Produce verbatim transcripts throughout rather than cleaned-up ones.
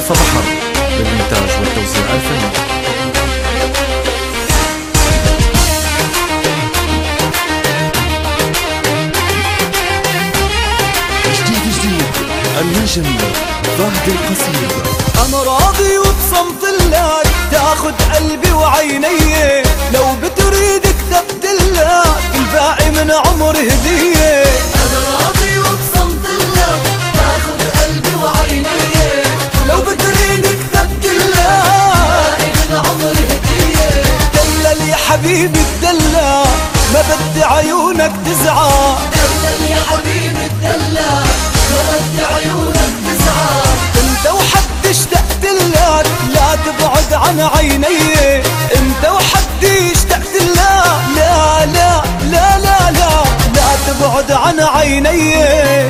مصطفى بحر للإنتاج والتوزيع الفني. جديد جديد النجم فهد القصير. أنا راضي وبصمت لك تاخد قلبي وعيني، لو بتريد كتبت لك الباقي من عمري هدية. أنا راضي وبصمت لك تاخد قلبي وعيني، لو بتريد كتبت لك الباقي من عمري هدية. دلل يا حبيبي الدلع، ما بدي عيونك تزعل. دلل يا حبيبي الدلع، ما بدي عيونك تزعل. انت وحد اشتقت لك لا تبعد عن عيني، انت وحد اشتقت لك لا لا لا لا لا لا تبعد عن عيني.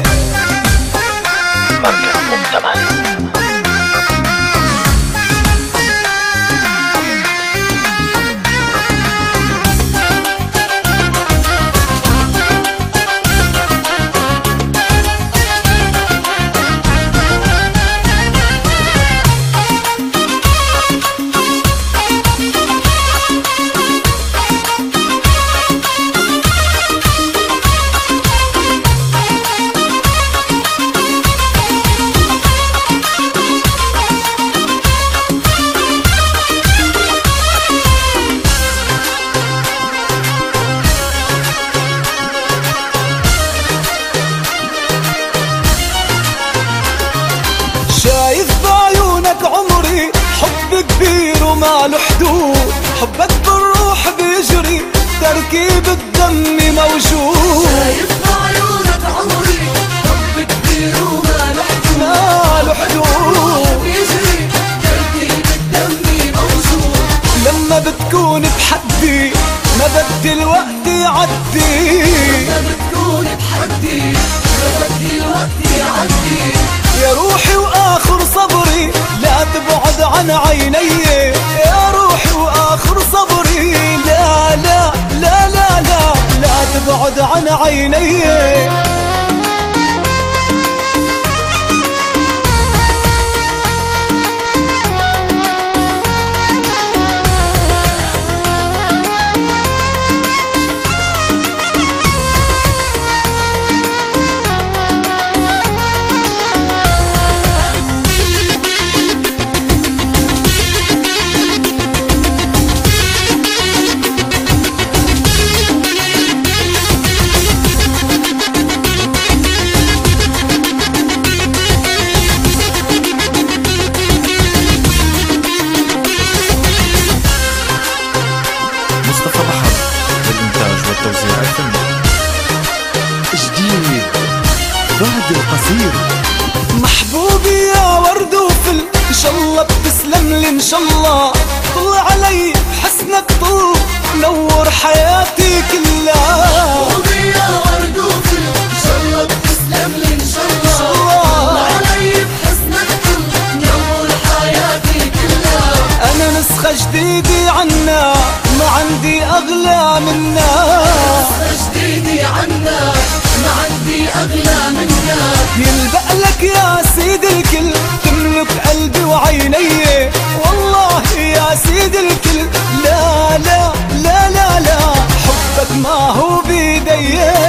شايف بعيونك عمري حب كبير وما له حدود، حبك بالروح بيجري تركيب الدم موجود. شايف بعيونك عمري حب كبير وما له حدود، ما له حدود بيجري تركيب الدم موجود. لما بتكون بحدي ما بدي الوقت يعدي، لما بتكون بحدي ما بدي الوقت يعدي. يا روحي واخر صبري لا تبعد عن عيني، يا روحي واخر صبري لا لا لا لا لا لا تبعد عن عيني. مصطفى بحر للإنتاج والتوزيع الفني. جديد فهد القصير. محبوبي يا ورد وفل ان شاء الله بتسلم لي ان شاء الله، طل علي حسنك طل نور حياتي كلها. محبوبي يا ورد وفل ان شاء الله بتسلم لي ان شاء الله، طل علي بحسنك طل نور حياتي كلها. انا نسخة جديدة عنا ما عندي اغلى منا، نسخة جديدة عنا ما عندي اغلى منك. يلبق لك يا سيد الكل تملك قلبي وعيني، والله يا سيد الكل لا لا لا لا لا حبك ما هو بيدي.